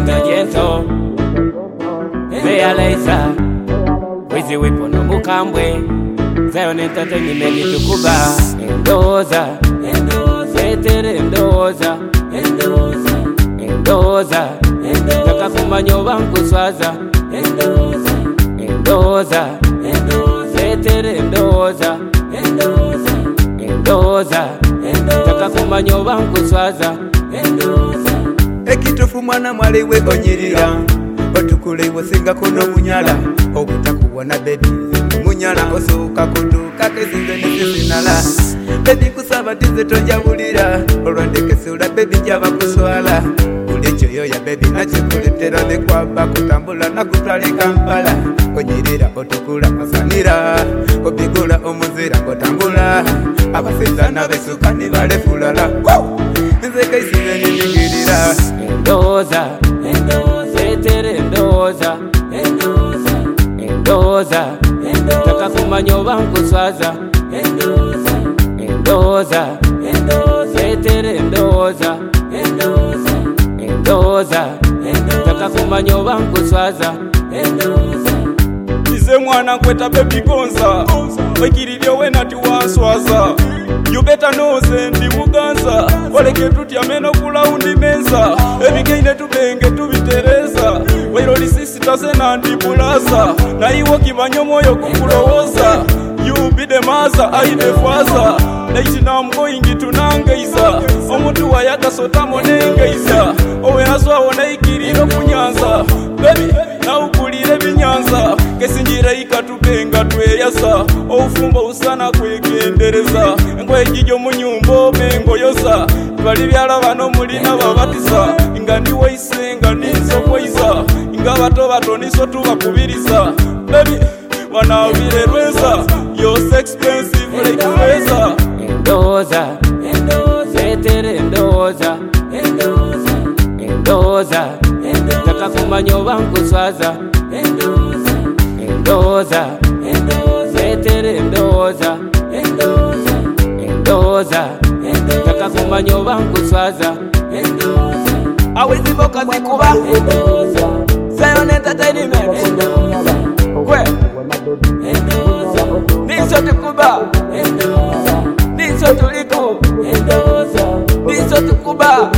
Mr. Gentle Bea Laser Wizi Wipo no Mukambwe Zion Entertainment tukuba Endoza Zetere Endoza Taka kumanyo banku swaza Endoza Zetere Endoza Taka kumanyo banku swaza Ekitufu mwana mwaliwe onyirira Otukulewe singa kuno munyala Obutakuwana baby munyala Osuka kutuka kezinze nisisinala Baby kusabatize tojabulira Olwandeke sula baby jaba kuswala Kulicho yoya baby nachikuletera nekwaba kutambula na kutwali Kampala Onyirira otukula masanira Obigula omuzira kotambula Abaseza nabesuka nibalefulala Nzeka isize ninyingirira Endoza Zetere Endoza Taka kumanyo banku swaza Endoza Zetere Endoza Taka kumanyo banku swaza Ize mwana nkweta baby gonza Wekirilyo wena tiwanswaza You better know ndi muganza Waleke tuti ameno kula undi menza Ebigeine tubenge tubitereza Wairo lisisita sena ndibulaza Na iwo kibanyo moyo kukulowoza You be the mother, I the father Late now I'm going to Nangaiza Omuntu wayaka sota monengaiza Owe naswa wana ikiriro kunyanza Baby, na ukulire binyanza Kesinjira ikatubenga tweyasa Ofumba usana kwegendereza Ngwe jijo munyumbo mengo yosa Twali byala bano mulina babatisa Inga ndiwe isenga nizo kwoiza Inga bato niso tubakubiriza Baby, wanawire rweza You're so expensive like rweza Endoza Zetere Endoza Taka kumanyo banku swaza Endoza Zetere Endoza Taka kumanyo banku swaza Awezi boka zikuba Zion Entertainment Kwe Niso tukuba Niso tuliko Niso tukuba